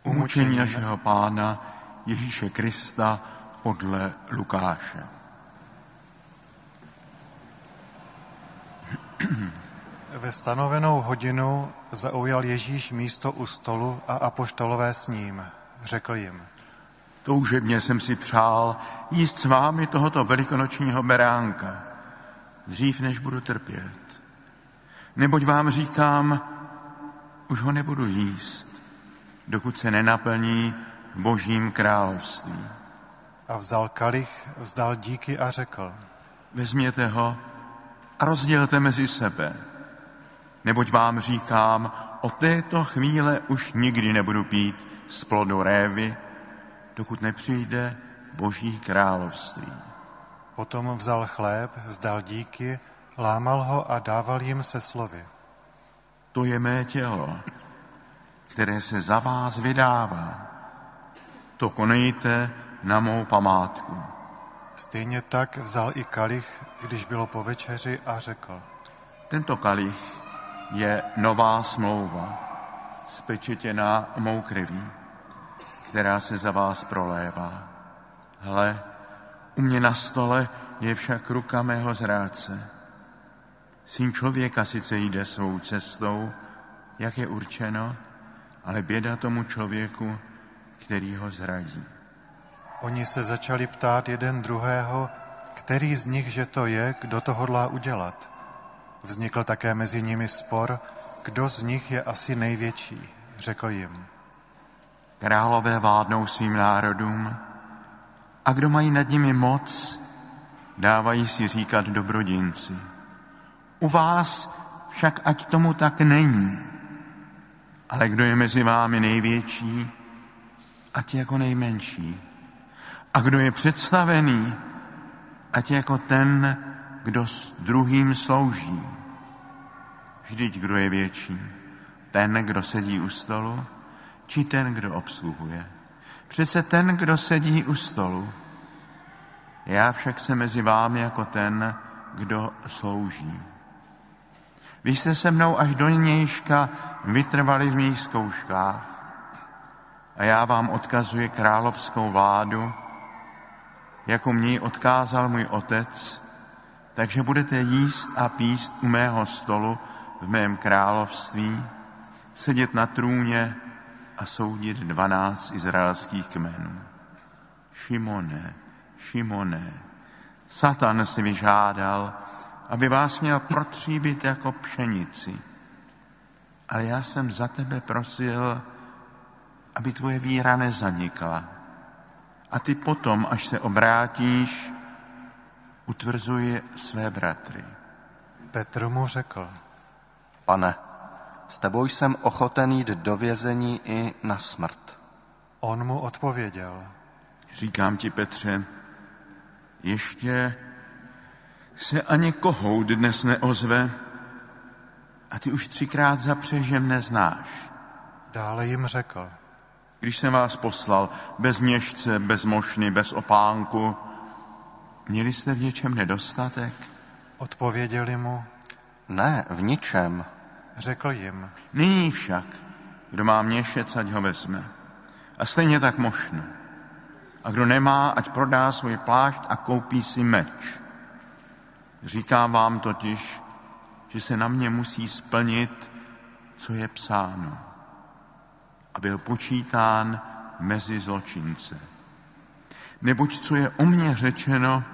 Umučení našeho Pána Ježíše Krista podle Lukáše. Ve stanovenou hodinu zaujal Ježíš místo u stolu a apoštolové s ním. Řekl jim: Toužebně jsem si přál jíst s vámi tohoto velikonočního beránka, dřív než budu trpět. Neboť vám říkám, už ho nebudu jíst, dokud se nenaplní v Božím království. A vzal kalich, vzdal díky a řekl: Vezměte ho a rozdělte mezi sebe. Neboť vám říkám, od této chvíle už nikdy nebudu pít z plodu révy, dokud nepřijde Boží království. Potom vzal chléb, vzdal díky, lámal ho a dával jim se slovy: To je mé tělo, které se za vás vydává. To konejte na mou památku. Stejně tak vzal i kalich, když bylo po večeři, a řekl: Tento kalich je nová smlouva, spečetěná mou krví, která se za vás prolévá. Hle, u mě na stole je však ruka mého zrádce. Syn člověka sice jde svou cestou, jak je určeno, ale běda tomu člověku, který ho zradí. Oni se začali ptát jeden druhého, který z nich, že to je, kdo to hodlá udělat. Vznikl také mezi nimi spor, kdo z nich je asi největší. Řekl jim: Králové vládnou svým národům a kdo mají nad nimi moc, dávají si říkat dobrodinci. U vás však ať tomu tak není. Ale kdo je mezi vámi největší, ať jako nejmenší. A kdo je představený, ať jako ten, kdo s druhým slouží. Vždyť kdo je větší? Ten, kdo sedí u stolu, či ten, kdo obsluhuje? Přece ten, kdo sedí u stolu. Já však jsem mezi vámi jako ten, kdo slouží. Vy jste se mnou až do nějška vytrvali v mých zkouškách a já vám odkazuji královskou vládu, jako mě ji odkázal můj otec, takže budete jíst a píst u mého stolu v mém království, sedět na trůně a soudit 12 izraelských kmenů. Šimone, Satan si vyžádal, aby vás měl protříbit jako pšenici. Ale já jsem za tebe prosil, aby tvoje víra nezanikla. A ty potom, až se obrátíš, utvrzuj své bratry. Petr mu řekl: Pane, s tebou jsem ochoten jít do vězení i na smrt. On mu odpověděl: Říkám ti, Petře, ještě se ani kohout dnes neozve a ty už 3krát zapřeš, že mne znáš. Dále jim řekl: Když jsem vás poslal bez měšce, bez mošny, bez opánku, měli jste v něčem nedostatek? Odpověděli mu: Ne, v ničem. Řekl jim: Nyní však, kdo má měšec, ať ho vezme. A stejně tak mošnu. A kdo nemá, ať prodá svůj plášť a koupí si meč. Říkám vám totiž, že se na mě musí splnit, co je psáno. A byl počítán mezi zločince. Neboť co je o mně řečeno,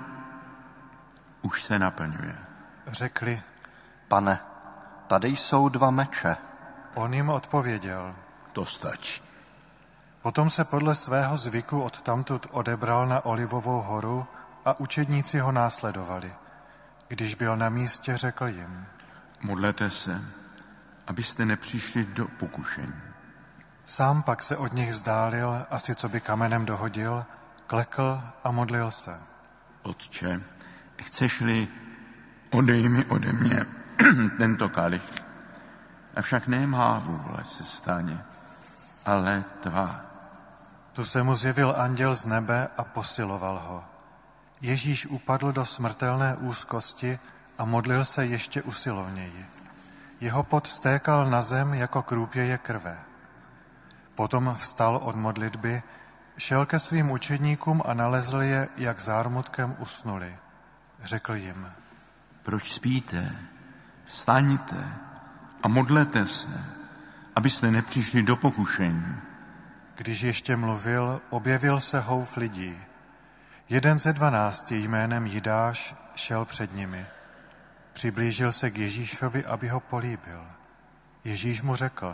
už se naplňuje. Řekli: Pane, tady jsou 2 meče. On jim odpověděl: To stačí. Potom se podle svého zvyku odtamtud odebral na Olivovou horu a učedníci ho následovali. Když byl na místě, řekl jim: Modlete se, abyste nepřišli do pokušení. Sám pak se od nich vzdálil, asi co by kamenem dohodil, klekl a modlil se: Otče, chceš-li, odej mi ode mě tento kalich. Avšak ne má vůle se stane, ale tvá. Tu se mu zjevil anděl z nebe a posiloval ho. Ježíš upadl do smrtelné úzkosti a modlil se ještě usilovněji. Jeho pot stékal na zem jako krůpěje krve. Potom vstal od modlitby, šel ke svým učedníkům a nalezl je, jak zármutkem usnuli. Řekl jim: Proč spíte? Vstaňte a modlete se, abyste nepřišli do pokušení. Když ještě mluvil, objevil se houf lidí. Jeden ze 12 jménem Jidáš šel před nimi. Přiblížil se k Ježíšovi, aby ho políbil. Ježíš mu řekl: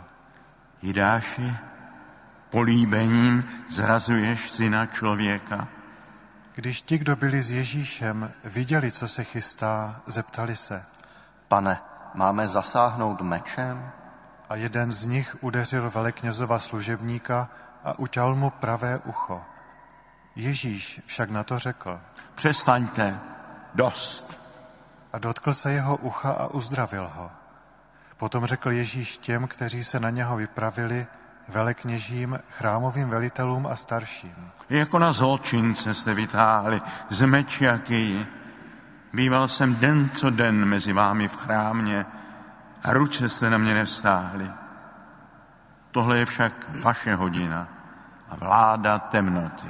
Jidáši, políbením zrazuješ syna člověka? Když ti, kdo byli s Ježíšem, viděli, co se chystá, zeptali se: Pane, máme zasáhnout mečem? A jeden z nich udeřil veleknězova služebníka a uťal mu pravé ucho. Ježíš však na to řekl: Přestaňte, dost. A dotkl se jeho ucha a uzdravil ho. Potom řekl Ježíš těm, kteří se na něho vypravili, velekněžím, chrámovým velitelům a starším: Jako na zločince jste vytáhli z meči a kyji. Býval jsem den co den mezi vámi v chrámě a ruce jste na mě nevstáhli. Tohle je však vaše hodina a vláda temnoty.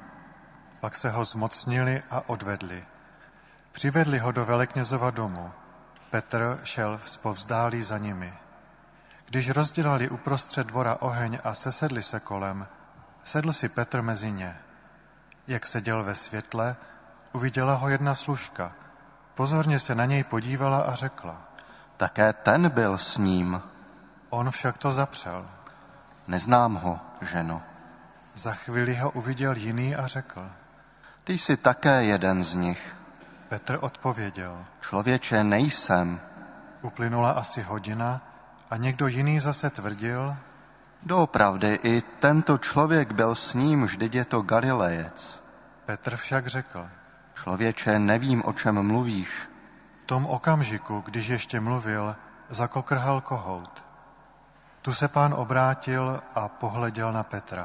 Pak se ho zmocnili a odvedli. Přivedli ho do veleknězova domu. Petr šel zpovzdálí za nimi. Když rozdělali uprostřed dvora oheň a sesedli se kolem, sedl si Petr mezi ně. Jak seděl ve světle, uviděla ho jedna služka. Pozorně se na něj podívala a řekla: Také ten byl s ním. On však to zapřel. Neznám ho, ženo. Za chvíli ho uviděl jiný a řekl: Ty jsi také jeden z nich. Petr odpověděl: Člověče, nejsem. Uplynula asi hodina a někdo jiný zase tvrdil: Doopravdy i tento člověk byl s ním, vždyť je to Galilejec. Petr však řekl: Člověče, nevím, o čem mluvíš. V tom okamžiku, když ještě mluvil, zakokrhal kohout. Tu se Pán obrátil a pohleděl na Petra.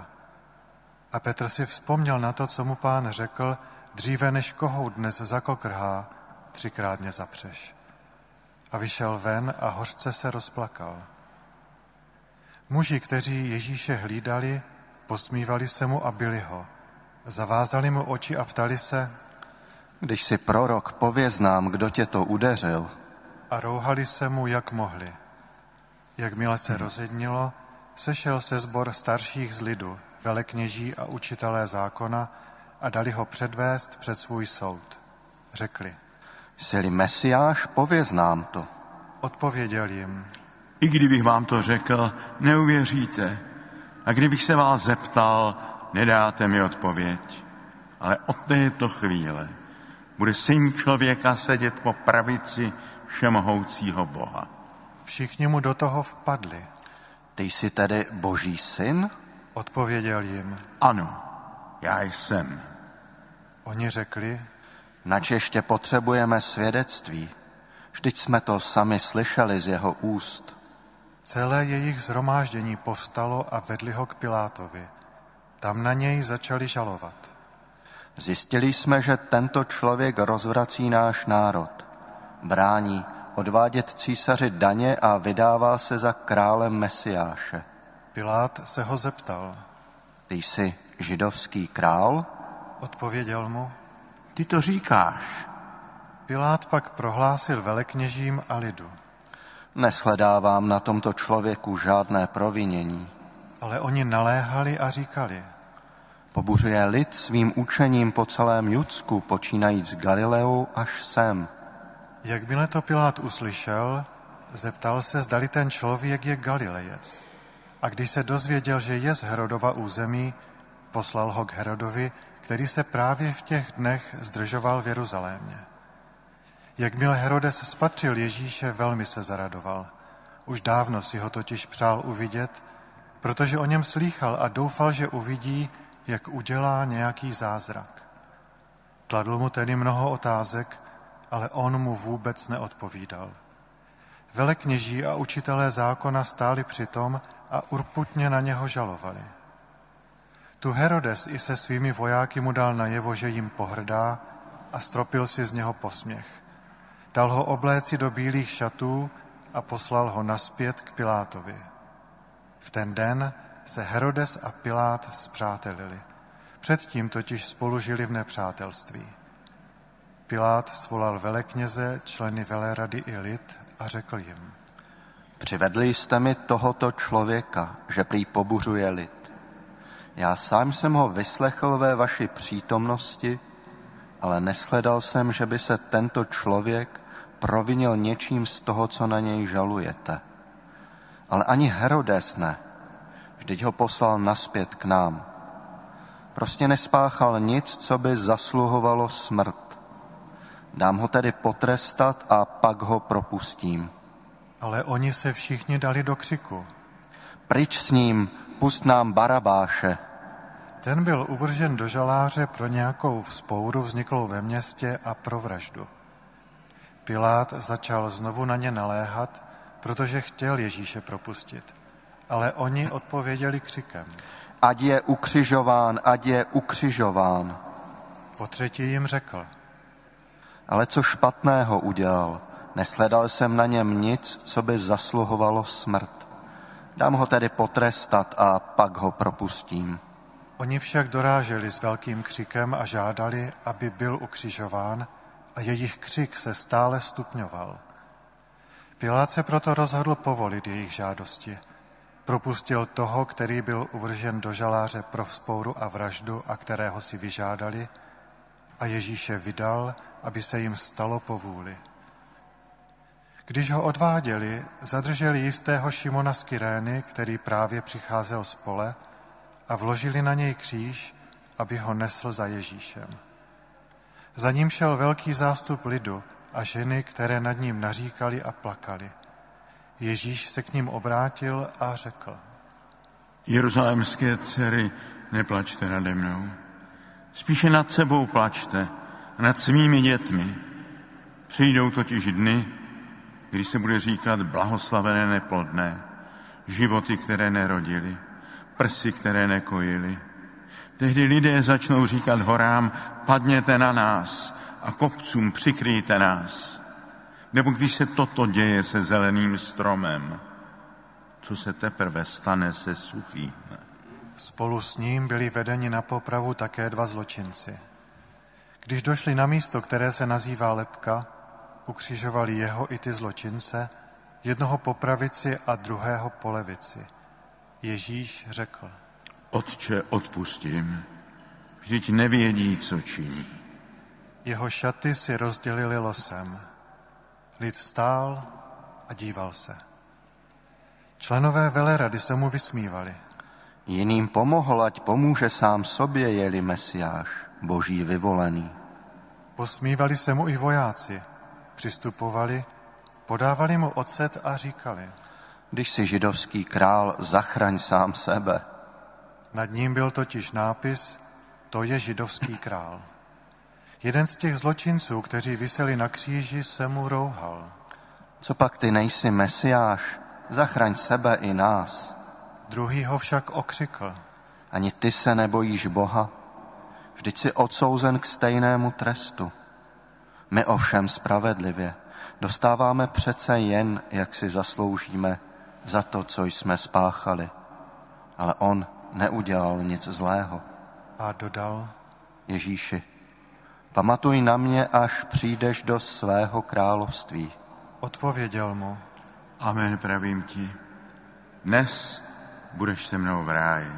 A Petr si vzpomněl na to, co mu Pán řekl: dříve než kohout dnes zakokrhá, 3krát mě zapřeš. A vyšel ven a hořce se rozplakal. Muži, kteří Ježíše hlídali, posmívali se mu a bili ho. Zavázali mu oči a ptali se: Když jsi prorok, pověz nám, kdo tě to udeřil. A rouhali se mu, jak mohli. Jakmile se rozednilo, sešel se sbor starších z lidu, velekněží a učitelé zákona, a dali ho předvést před svůj soud. Řekli: Jsi-li Mesiáš, pověz nám to. Odpověděl jim: I kdybych vám to řekl, neuvěříte. A kdybych se vás zeptal, nedáte mi odpověď. Ale od této chvíle bude Syn člověka sedět po pravici všemohoucího Boha. Všichni mu do toho vpadli. Ty jsi tedy Boží syn? Odpověděl jim: Ano, já jsem. Oni řekli: Nač ještě potřebujeme svědectví. Vždyť jsme to sami slyšeli z jeho úst. Celé jejich shromáždění povstalo a vedli ho k Pilátovi. Tam na něj začali žalovat. Zjistili jsme, že tento člověk rozvrací náš národ. Brání odvádět císaři daně a vydává se za králem Mesiáše. Pilát se ho zeptal: Ty jsi židovský král? Odpověděl mu: Ty to říkáš. Pilát pak prohlásil velekněžím a lidu. Neshledávám na tomto člověku žádné provinění. Ale oni naléhali a říkali: Pobuřuje lid svým učením po celém Judsku, počínajíc Galileou až sem. Jakmile to Pilát uslyšel, zeptal se, zdali ten člověk je Galilejec. A když se dozvěděl, že je z Herodova území, poslal ho k Herodovi, který se právě v těch dnech zdržoval v Jeruzalémě. Jakmile Herodes spatřil Ježíše, velmi se zaradoval. Už dávno si ho totiž přál uvidět, protože o něm slýchal a doufal, že uvidí, jak udělá nějaký zázrak. Kladl mu tedy mnoho otázek, ale on mu vůbec neodpovídal. Velekněží a učitelé zákona stáli přitom a urputně na něho žalovali. Tu Herodes i se svými vojáky mu dal najevo, že jim pohrdá, a stropil si z něho posměch. Dal ho obléci do bílých šatů a poslal ho nazpět k Pilátovi. V ten den se Herodes a Pilát spřátelili. Předtím totiž spolu žili v nepřátelství. Pilát svolal velekněze, členy velerady i lid a řekl jim: Přivedli jste mi tohoto člověka, že prý pobuřuje lid. Já sám jsem ho vyslechl ve vaší přítomnosti, ale neshledal jsem, že by se tento člověk provinil něčím z toho, co na něj žalujete. Ale ani Herodes ne, vždyť ho poslal naspět k nám. Prostě nespáchal nic, co by zasluhovalo smrt. Dám ho tedy potrestat a pak ho propustím. Ale oni se všichni dali do křiku: Pryč s ním, pust nám Barabáše. Ten byl uvržen do žaláře pro nějakou vzpouru vzniklou ve městě a pro vraždu. Pilát začal znovu na ně naléhat, protože chtěl Ježíše propustit. Ale oni odpověděli křikem: Ať je ukřižován, ať je ukřižován. Potřetí jim řekl: Ale co špatného udělal? Neshledal jsem na něm nic, co by zasluhovalo smrt. Dám ho tedy potrestat a pak ho propustím. Oni však doráželi s velkým křikem a žádali, aby byl ukřižován, a jejich křik se stále stupňoval. Pilát se proto rozhodl povolit jejich žádosti. Propustil toho, který byl uvržen do žaláře pro vzpouru a vraždu a kterého si vyžádali, a Ježíše vydal, aby se jim stalo po vůli. Když ho odváděli, zadrželi jistého Šimona z Kyrény, který právě přicházel z pole, a vložili na něj kříž, aby ho nesl za Ježíšem. Za ním šel velký zástup lidu a ženy, které nad ním naříkali a plakali. Ježíš se k ním obrátil a řekl: Jeruzalémské dcery, neplačte nade mnou. Spíše nad sebou plačte a nad svými dětmi. Přijdou totiž dny, kdy se bude říkat blahoslavené neplodné, životy, které nerodili, prsy, které nekojili. Tehdy lidé začnou říkat horám: padněte na nás, a kopcům: přikryjte nás. Nebo když se toto děje se zeleným stromem, co se teprve stane se suchým? Spolu s ním byli vedeni na popravu také dva zločinci. Když došli na místo, které se nazývá Lebka, ukřižovali jeho i ty zločince, jednoho po pravici a druhého po levici. Ježíš řekl: Otče, odpustím, vždyť nevědí, co činí. Jeho šaty si rozdělili losem. Lid stál a díval se. Členové velerady se mu vysmívali. Jiným pomohl, ať pomůže sám sobě, je-li Mesiáš, Boží vyvolený. Posmívali se mu i vojáci. Přistupovali, podávali mu ocet a říkali: Když jsi židovský král, zachraň sám sebe. Nad ním byl totiž nápis: To je židovský král. Jeden z těch zločinců, kteří viseli na kříži, se mu rouhal: Co pak ty nejsi Mesiáš? Zachraň sebe i nás. Druhý ho však okřikl: Ani ty se nebojíš Boha? Vždyť jsi odsouzen k stejnému trestu. My ovšem spravedlivě dostáváme přece jen, jak si zasloužíme, za to, co jsme spáchali. Ale on neudělal nic zlého. A dodal: Ježíši, pamatuj na mě, až přijdeš do svého království. Odpověděl mu: Amen, pravím ti, dnes budeš se mnou v ráji.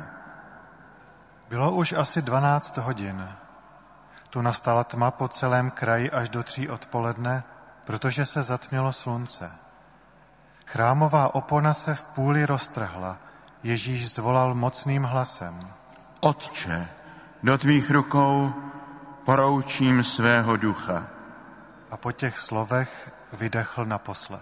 Bylo už asi 12 hodin. Tu nastala tma po celém kraji až do 3 odpoledne, protože se zatmělo slunce. Chrámová opona se v půli roztrhla. Ježíš zvolal mocným hlasem: Otče, do tvých rukou poroučím svého ducha. A po těch slovech vydechl naposled.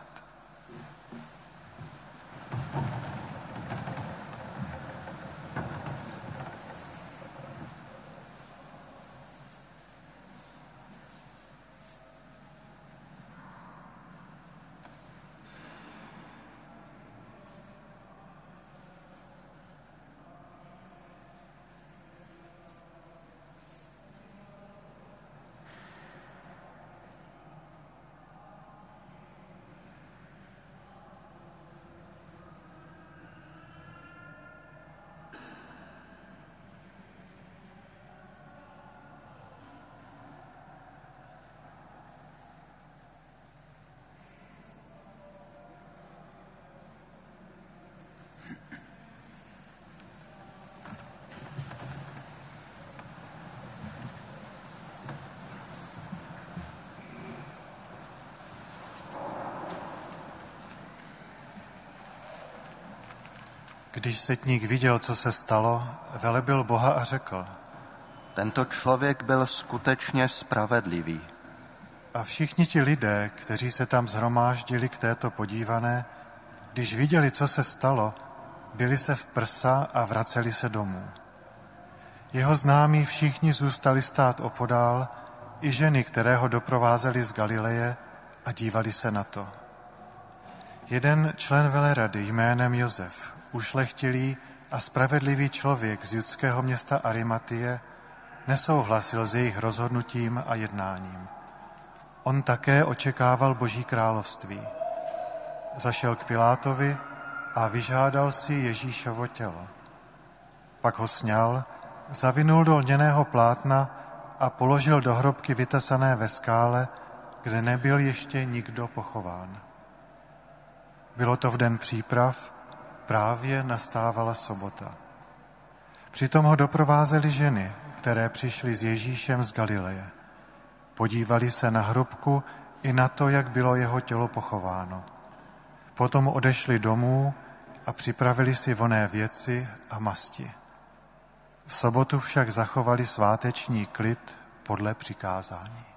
Když setník viděl, co se stalo, velebil Boha a řekl: Tento člověk byl skutečně spravedlivý. A všichni ti lidé, kteří se tam shromáždili k této podívané, když viděli, co se stalo, bili se v prsa a vraceli se domů. Jeho známí všichni zůstali stát opodál, i ženy, které ho doprovázely z Galileje, a dívali se na to. Jeden člen velerady jménem Josef, ušlechtilý a spravedlivý člověk z judského města Arimatie, nesouhlasil s jejich rozhodnutím a jednáním. On také očekával Boží království. Zašel k Pilátovi a vyžádal si Ježíšovo tělo. Pak ho sňal, zavinul do lněného plátna a položil do hrobky vytesané ve skále, kde nebyl ještě nikdo pochován. Bylo to v den příprav, právě nastávala sobota. Přitom ho doprovázely ženy, které přišly s Ježíšem z Galileje. Podívali se na hrobku i na to, jak bylo jeho tělo pochováno. Potom odešli domů a připravili si vonné věci a masti. V sobotu však zachovali sváteční klid podle přikázání.